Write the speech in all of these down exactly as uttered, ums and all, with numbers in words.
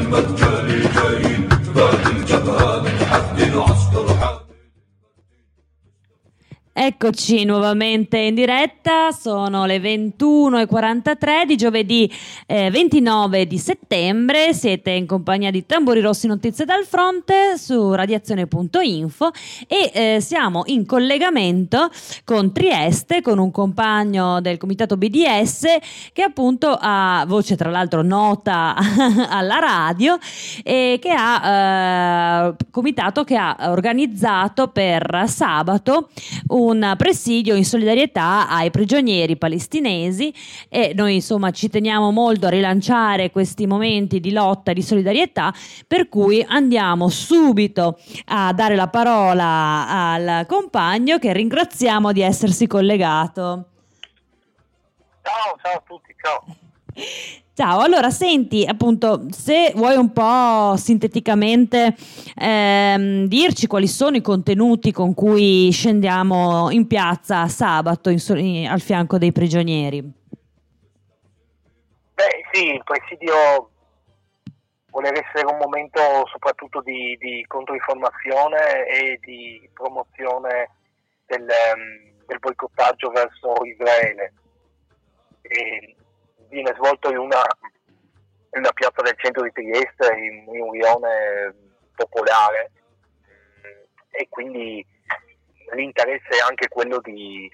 المرجاني جايين بعد الجبهة بتحدد عسكر حامل. Eccoci nuovamente in diretta, sono le ventuno e quarantatré di giovedì eh, ventinove di settembre, siete in compagnia di Tamburi Rossi Notizie dal Fronte su radiazione punto info e eh, siamo in collegamento con Trieste, con un compagno del comitato B D S che appunto ha voce tra l'altro nota alla radio e che ha eh, comitato che ha organizzato per sabato un presidio in solidarietà ai prigionieri palestinesi e noi insomma ci teniamo molto a rilanciare questi momenti di lotta e di solidarietà, per cui andiamo subito a dare la parola al compagno che ringraziamo di essersi collegato. Ciao, ciao a tutti, ciao. Ciao, allora senti, appunto, se vuoi un po' sinteticamente ehm, dirci quali sono i contenuti con cui scendiamo in piazza sabato in, in, al fianco dei prigionieri. Beh sì, il presidio voleva essere un momento soprattutto di, di controinformazione e di promozione del, um, del boicottaggio verso Israele. E viene svolto in una, in una piazza del centro di Trieste, in, in un rione popolare, e quindi l'interesse è anche quello di,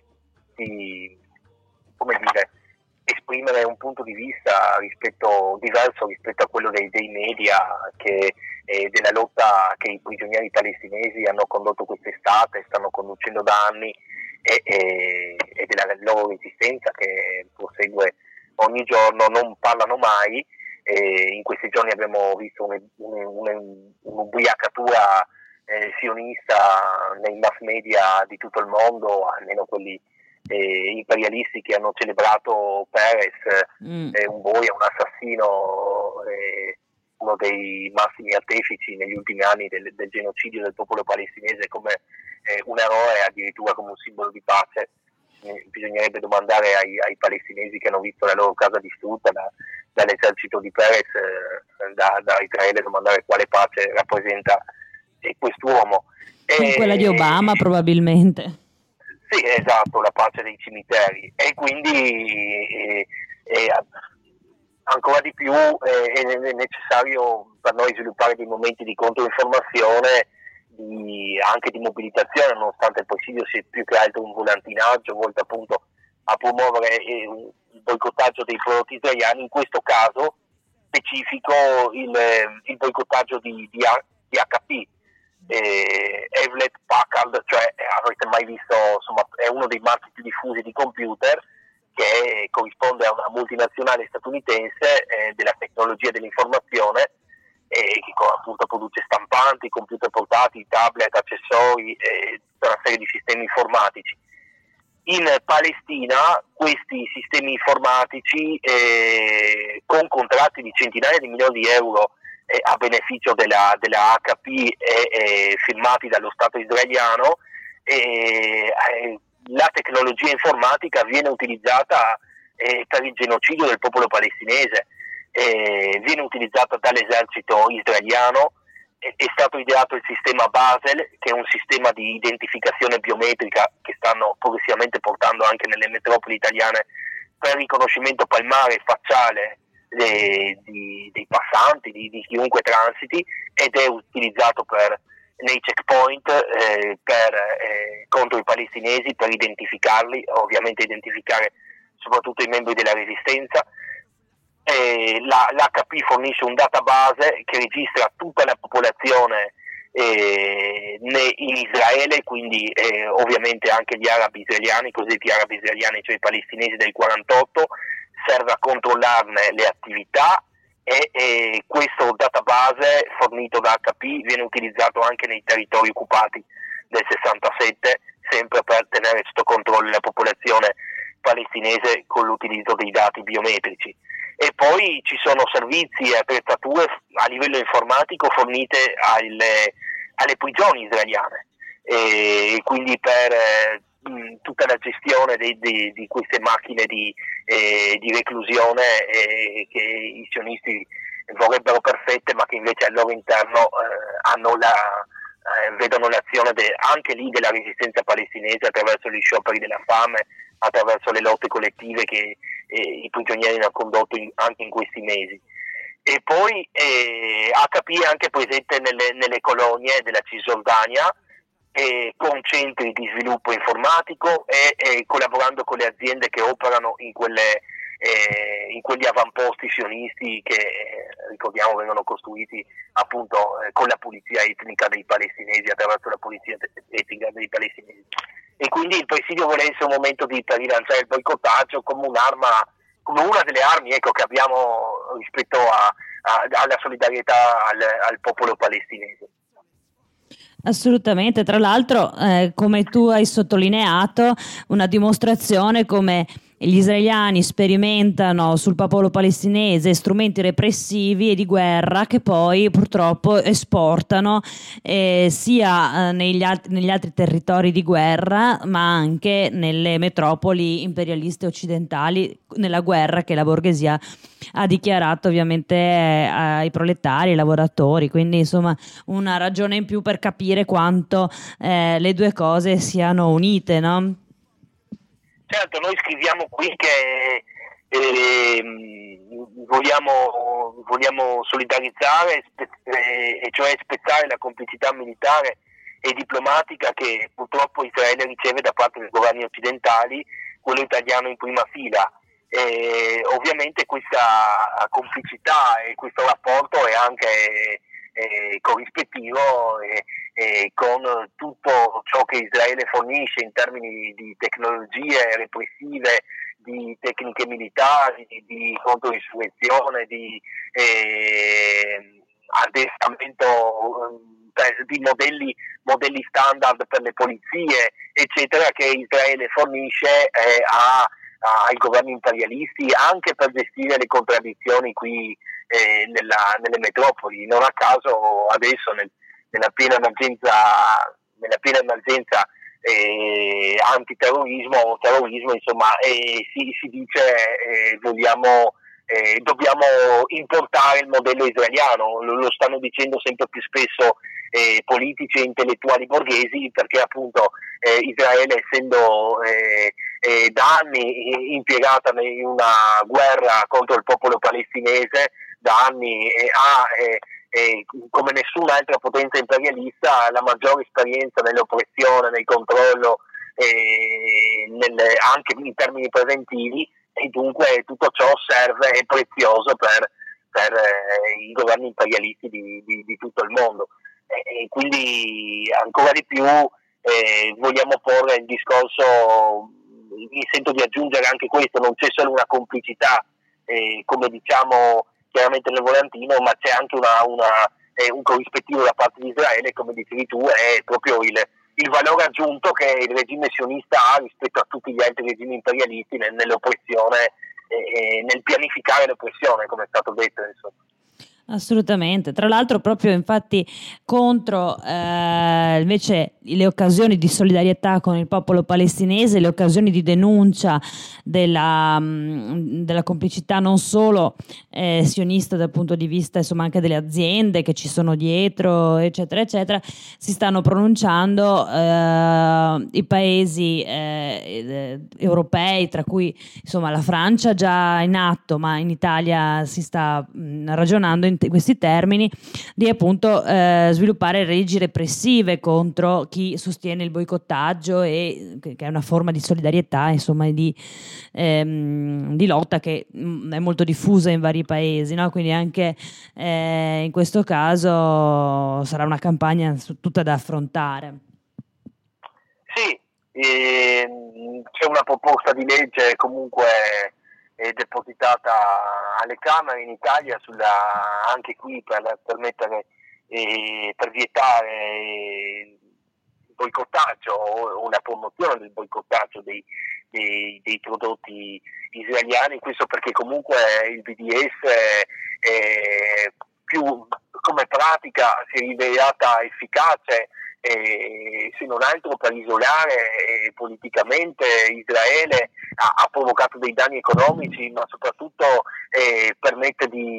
di come dire, esprimere un punto di vista rispetto, diverso rispetto a quello dei, dei media che, e della lotta che i prigionieri palestinesi hanno condotto quest'estate, stanno conducendo da anni, e, e, e della loro resistenza che prosegue ogni giorno. Non parlano mai, e in questi giorni abbiamo visto un, un, un, un'ubriacatura eh, sionista nei mass media di tutto il mondo, almeno quelli eh, imperialisti che hanno celebrato Peres, mm. eh, un boia, un assassino, eh, uno dei massimi artefici negli ultimi anni del, del genocidio del popolo palestinese, come eh, un eroe, addirittura come un simbolo di pace. Bisognerebbe domandare ai, ai palestinesi che hanno visto la loro casa distrutta da, dall'esercito di Peres, eh, da, da Israele, domandare quale pace rappresenta eh, quest'uomo. E, quella di Obama probabilmente. Sì, esatto, la pace dei cimiteri. E quindi eh, eh, ancora di più eh, è necessario per noi sviluppare dei momenti di controinformazione, Di, anche di mobilitazione, nonostante il presidio sia più che altro un volantinaggio volto appunto a promuovere eh, il boicottaggio dei prodotti israeliani, in questo caso specifico il, il boicottaggio di, di, di H P, eh, Hewlett Packard, cioè avrete mai visto, insomma, è uno dei marchi più diffusi di computer, che corrisponde a una multinazionale statunitense eh, della tecnologia dell'informazione, e che appunto produce stampanti, computer portatili, tablet, accessori e tutta una serie di sistemi informatici. In Palestina questi sistemi informatici eh, con contratti di centinaia di milioni di euro eh, a beneficio della, della H P e eh, firmati dallo Stato israeliano, eh, eh, la tecnologia informatica viene utilizzata eh, per il genocidio del popolo palestinese. Eh, viene utilizzata dall'esercito israeliano. È, è stato ideato il sistema Basel, che è un sistema di identificazione biometrica che stanno progressivamente portando anche nelle metropoli italiane per riconoscimento palmare e facciale de, di, dei passanti, di, di chiunque transiti, ed è utilizzato per, nei checkpoint eh, per, eh, contro i palestinesi, per identificarli, ovviamente identificare soprattutto i membri della resistenza. Eh, la, l'H P fornisce un database che registra tutta la popolazione eh, in Israele, quindi eh, ovviamente anche gli arabi israeliani, i cosiddetti arabi israeliani, cioè i palestinesi del quarantotto, serve a controllarne le attività, e, e questo database fornito da H P viene utilizzato anche nei territori occupati del sessantasette, sempre per tenere sotto controllo la popolazione palestinese con l'utilizzo dei dati biometrici. E poi ci sono servizi e attrezzature a livello informatico fornite alle, alle prigioni israeliane, e quindi per eh, tutta la gestione di, di, di queste macchine di, eh, di reclusione eh, che i sionisti vorrebbero perfette, ma che invece al loro interno eh, hanno la, eh, vedono l'azione de, anche lì della resistenza palestinese attraverso gli scioperi della fame, attraverso le lotte collettive che eh, i prigionieri hanno condotto in, anche in questi mesi. E poi eh, H P è anche presente nelle, nelle colonie della Cisgiordania, eh, con centri di sviluppo informatico e, e collaborando con le aziende che operano in, quelle, eh, in quegli avamposti sionisti che eh, ricordiamo vengono costruiti appunto eh, con la pulizia etnica dei palestinesi, attraverso la pulizia etnica dei palestinesi. E quindi il presidio vuole essere un momento di, per rilanciare il boicottaggio come un'arma, come una delle armi ecco, che abbiamo rispetto a, a, alla solidarietà al, al popolo palestinese. Assolutamente, tra l'altro eh, come tu hai sottolineato, una dimostrazione come gli israeliani sperimentano sul popolo palestinese strumenti repressivi e di guerra che poi purtroppo esportano eh, sia eh, negli, alt- negli altri territori di guerra, ma anche nelle metropoli imperialiste occidentali, nella guerra che la borghesia ha dichiarato ovviamente eh, ai proletari, ai lavoratori. Quindi insomma una ragione in più per capire quanto eh, le due cose siano unite, no? Certo, noi scriviamo qui che eh, vogliamo, vogliamo solidarizzare, eh, e cioè spezzare la complicità militare e diplomatica che purtroppo Israele riceve da parte dei governi occidentali, quello italiano in prima fila. Eh, ovviamente questa complicità e questo rapporto è anche eh, corrispettivo eh, eh, con tutto ciò che Israele fornisce in termini di tecnologie repressive, di tecniche militari, di, di controinsurrezione, di eh, addestramento, di modelli, modelli standard per le polizie, eccetera, che Israele fornisce eh, a ai governi imperialisti anche per gestire le contraddizioni qui eh, nella, nelle metropoli. Non a caso adesso nel, nella piena emergenza, nella piena emergenza eh, antiterrorismo o terrorismo, insomma, eh, si, si dice eh, vogliamo eh, dobbiamo importare il modello israeliano, lo, lo stanno dicendo sempre più spesso eh, politici e intellettuali borghesi, perché appunto eh, Israele, essendo eh, eh, da anni impiegata in una guerra contro il popolo palestinese, da anni eh, ha eh, eh, come nessun'altra potenza imperialista la maggiore esperienza nell'oppressione, nel controllo, eh, nel, anche in termini preventivi, e dunque tutto ciò serve, è prezioso per, per eh, i governi imperialisti di, di, di tutto il mondo. E, e quindi ancora di più eh, vogliamo porre il discorso, mi sento di aggiungere anche questo, non c'è solo una complicità eh, come diciamo chiaramente nel volantino, ma c'è anche una, una, eh, un corrispettivo da parte di Israele, come dicevi tu, è proprio il il valore aggiunto che il regime sionista ha rispetto a tutti gli altri regimi imperialisti nell'oppressione e eh, nel pianificare l'oppressione, come è stato detto, insomma. Assolutamente, tra l'altro proprio infatti contro eh, invece le occasioni di solidarietà con il popolo palestinese, le occasioni di denuncia della, mh, della complicità non solo eh, sionista dal punto di vista insomma anche delle aziende che ci sono dietro eccetera eccetera, si stanno pronunciando eh, i paesi eh, europei, tra cui insomma la Francia già in atto, ma in Italia si sta mh, ragionando in questi termini di appunto eh, sviluppare leggi repressive contro chi sostiene il boicottaggio, e che è una forma di solidarietà insomma di, ehm, di lotta che mh, è molto diffusa in vari paesi, no? Quindi anche eh, in questo caso sarà una campagna tutta da affrontare. Sì, ehm, c'è una proposta di legge comunque è depositata alle Camere in Italia sulla, anche qui per permettere eh, per vietare il boicottaggio o una promozione del boicottaggio dei, dei, dei prodotti israeliani. Questo perché comunque il B D S è più come pratica si è rivelata efficace, e se non altro per isolare eh, politicamente Israele. Ha, ha provocato dei danni economici, ma soprattutto eh, permette di,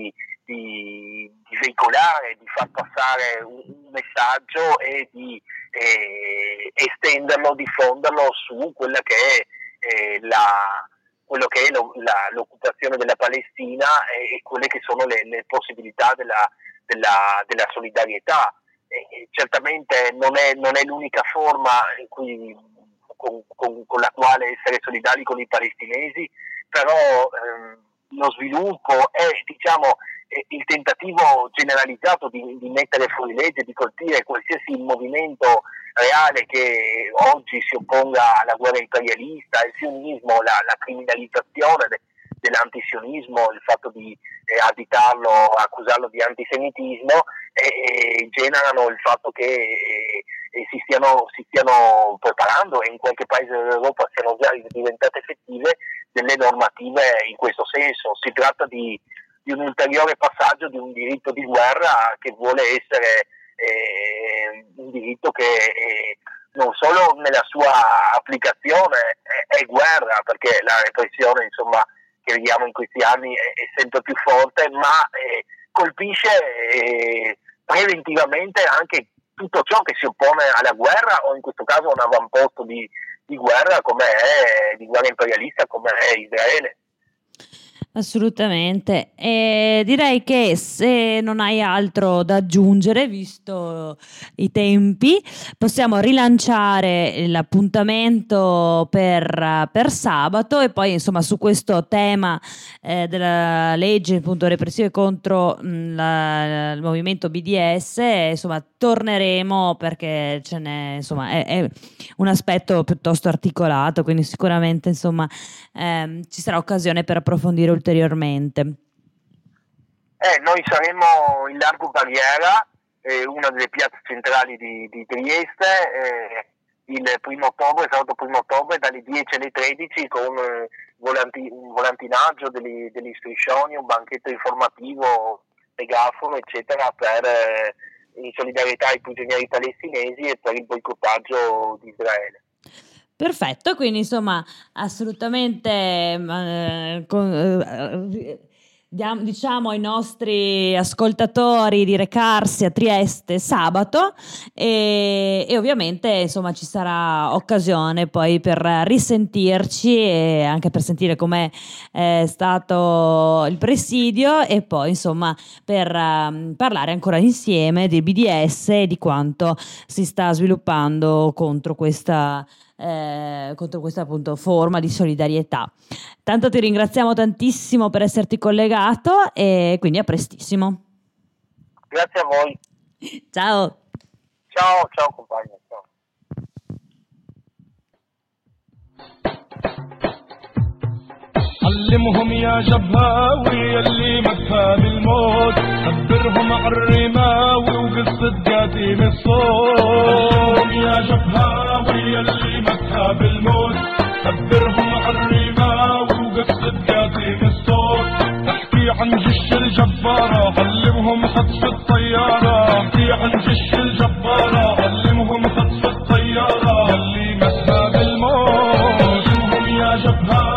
di, di veicolare, di far passare un, un messaggio e di eh, estenderlo, diffonderlo su quella che è eh, la quello che è lo, la, l'occupazione della Palestina e, e quelle che sono le, le possibilità della, della, della solidarietà. E certamente non è, non è l'unica forma in cui, con, con, con la quale essere solidari con i palestinesi, però ehm, lo sviluppo è, diciamo, il tentativo generalizzato di, di mettere fuori legge, di colpire qualsiasi movimento reale che oggi si opponga alla guerra imperialista, il sionismo, la, la criminalizzazione de, dell'antisionismo, il fatto di eh, additarlo, accusarlo di antisemitismo, e, e generano il fatto che eh, si, stiano, si stiano preparando, e in qualche paese dell'Europa siano già diventate effettive, delle normative in questo senso. Si tratta di di un ulteriore passaggio di un diritto di guerra che vuole essere eh, un diritto che eh, non solo nella sua applicazione è, è guerra, perché la repressione, insomma, che vediamo in questi anni è, è sempre più forte, ma eh, colpisce eh, preventivamente anche tutto ciò che si oppone alla guerra, o in questo caso un avamposto di, di guerra come è, di guerra imperialista come è Israele. Assolutamente, e direi che se non hai altro da aggiungere, visto i tempi, possiamo rilanciare l'appuntamento per, per sabato, e poi insomma su questo tema eh, della legge appunto repressive contro mh, la, il movimento B D S, insomma torneremo, perché ce n'è, insomma è, è un aspetto piuttosto articolato, quindi sicuramente insomma ehm, ci sarà occasione per approfondire ulteriormente. Eh, noi saremo in Largo Barriera, eh, una delle piazze centrali di, di Trieste, eh, il primo ottobre, sabato primo ottobre, dalle dieci alle tredici, con eh, volanti, un volantinaggio degli, degli striscioni, un banchetto informativo, megafono, eccetera, per eh, in solidarietà ai prigionieri palestinesi e per il boicottaggio di Israele. Perfetto, quindi insomma assolutamente eh, con, eh, diamo, diciamo ai nostri ascoltatori di recarsi a Trieste sabato, e, e ovviamente insomma ci sarà occasione poi per risentirci e anche per sentire com'è eh, stato il presidio, e poi insomma per um, parlare ancora insieme del B D S e di quanto si sta sviluppando contro questa Eh, contro questa appunto forma di solidarietà. Tanto ti ringraziamo tantissimo per esserti collegato, e quindi a prestissimo. Grazie a voi. Ciao. Ciao, ciao compagni. Ciao. علمهم يا جبهاوي اللي مكان الموت، خبرهم عالرماوي وقصة قديم الصوت. يا جبهاوي اللي مكان الموت، خبرهم عالرماوي وقصة قديم الصوت. احكي عن جيش الجبارة، علمهم خطف الطيارة. احكي عن جيش الجبارة، علمهم خطف الطيارة. اللي مكان الموت، علمهم يا جبهاوي